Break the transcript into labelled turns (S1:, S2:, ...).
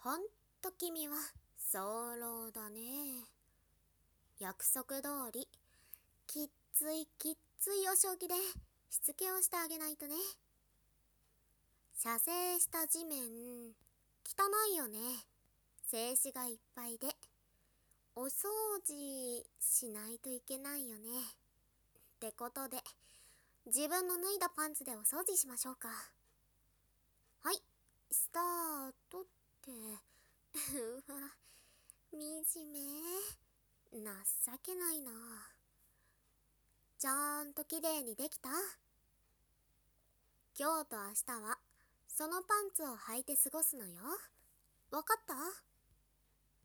S1: ほんと君は早漏だね。約束通り、きっついきっついお仕置きでしつけをしてあげないとね。射精した地面、汚いよね。精子がいっぱいで、お掃除しないといけないよね。ってことで、自分の脱いだパンツでお掃除しましょうか。はい、スタートって。うわ、惨め。情けないな。ちゃんときれいにできた？今日と明日はそのパンツを履いて過ごすのよ。わかった？